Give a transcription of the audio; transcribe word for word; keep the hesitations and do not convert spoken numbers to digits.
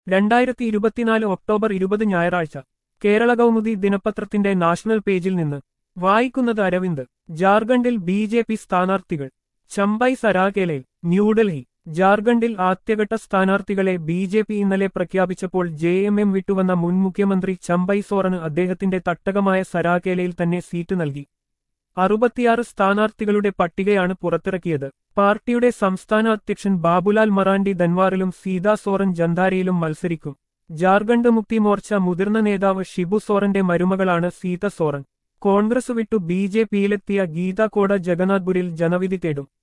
രണ്ടായിരത്തി ഇരുപത്തിനാല് ഒക്ടോബർ ഇരുപത് ഞായറാഴ്ച കേരള കൗമുദി ദിനപത്രത്തിന്റെ നാഷണൽ പേജിൽ നിന്ന് വായിക്കുന്നത് അരവിന്ദ്. ജാർഖണ്ഡിൽ ബി ജെ പി സ്ഥാനാർത്ഥികൾ. ചമ്പൈ സരാകേലയിൽ ന്യൂഡൽഹി. ജാർഖണ്ഡിൽ ആദ്യഘട്ട സ്ഥാനാർത്ഥികളെ ബി ജെ പി ഇന്നലെ പ്രഖ്യാപിച്ചപ്പോൾ ജെ എം എം വിട്ടുവന്ന മുൻ മുഖ്യമന്ത്രി ചമ്പൈ സോറന് അദ്ദേഹത്തിന്റെ തട്ടകമായ സരാകേലയിൽ തന്നെ സീറ്റ് നൽകി. അറുപത്തിയാറ് സ്ഥാനാർത്ഥികളുടെ പട്ടികയാണ് പുറത്തിറക്കിയത്. പാർട്ടിയുടെ സംസ്ഥാന അധ്യക്ഷൻ ബാബുലാൽ മറാണ്ടി ധൻവാറിലും സീതാ സോറൻ ജന്ധാരയിലും മത്സരിക്കും. ജാർഖണ്ഡ് മുക്തി മോർച്ച മുതിർന്ന നേതാവ് ഷിബു സോറന്റെ മരുമകളാണ് സീത സോറൻ. കോൺഗ്രസ് വിട്ടു ബി ജെ പിയിലെത്തിയ ഗീത കോട ജഗന്നാഥ്പുരിൽ ജനവിധി തേടും.